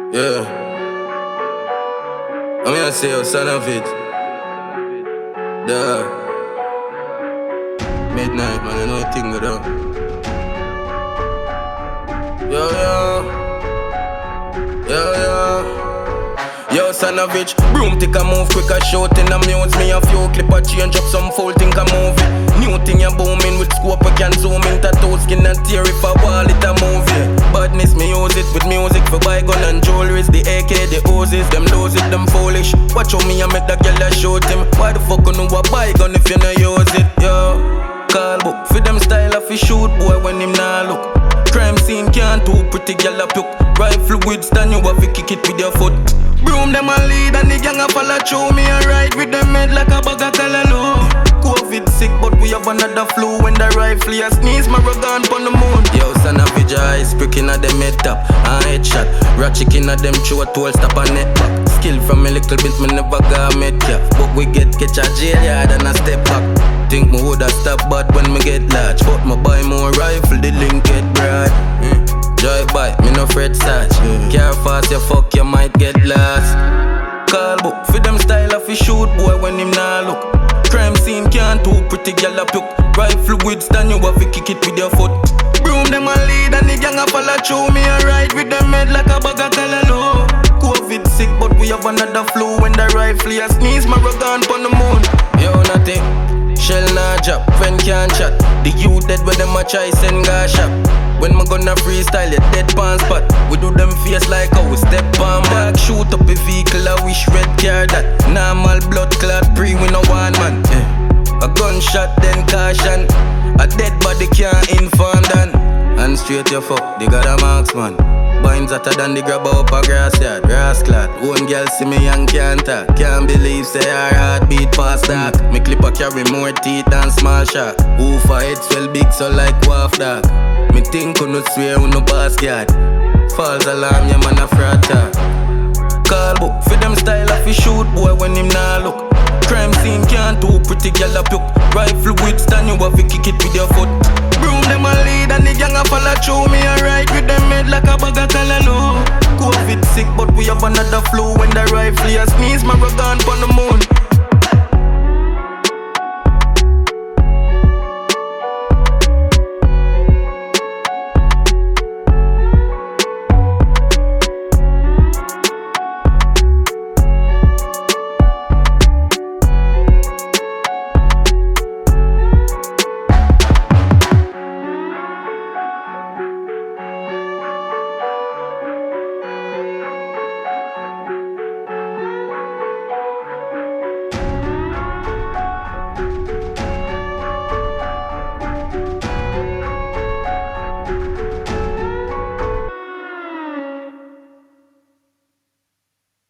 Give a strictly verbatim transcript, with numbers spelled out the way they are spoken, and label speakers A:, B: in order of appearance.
A: Yeah, I'm gonna say, oh, son of it. Duh. Midnight, man, I know you think of that. Yo, yo. Yo, yo. Yo, son of bitch, broom take a move quick as shout in the muse. Me a few clip a change up some fool think a movie. New thing you booming with scope we can zoom in. Tattoo skin and tear if a wall it a movie. Badness me use it with music for buy gun and jewelries. The A K, the O's, them lose it, them foolish. Watch how me a make that girl a shoot him. Why the fuck you know a buy gun if you no use it, yo? Call book, for them style of fi shoot boy when him nah look. Crime scene can't do pretty girl a puke. Rifle with stand you have to kick it with your foot. Broom them a lead and the gang a follow through. Me a ride with them head like a bag of callaloo. Covid sick but we have another flu. When the rifle a sneeze my rug on pon the moon. Yo son of a eyes pricking at them head top and headshot. Rat chicken at them throat tool stop and neck back. Skill from a little bit me never got med cap. But we get catch a jail yard and a step back. Think me woulda stop but when me get large. But me buy more rifle the link get broad. mm. Drive by, me no fret search. mm. Car fast you fuck you might get lost. Call book, for them style of fi shoot boy when him nah look. Crime scene can't do pretty girl a puke. Rifle with stand you have to kick it with your foot. Broom them a lead and the gang a follow through. Me a ride with them head like a bag of callaloo. Covid sick but we have another flu. When the rifle a sneeze my rug on pon the moon. Yo nothing, shell nah drop, friend can't chat. The youth dead when them a try send gas shop. When me gonna freestyle it dead pan spot. We do them face like how we step on back. Shoot up a vehicle I wish red car that. Normal blood clot pre we no one man. yeah. A gunshot then caution. A dead body can't inform dan. And straight your fuck, they got a marksman. Binds hotter than the grab up a grass yard. Grass clot, one girl see me and can't talk. Can't believe say her heartbeat past that. Me clip a carry more teeth than small shark. Who for head swell big so like waff dog. Me think you no swear you no pass guard. False alarm, yeah man a fraud talk. Call book, for them style of fi shoot boy when him nah look. Crime scene can't do pretty girl a puke. Rifle with stand you have to kick it with your foot. Broom them a lead and the gang a follow through. Me a ride with them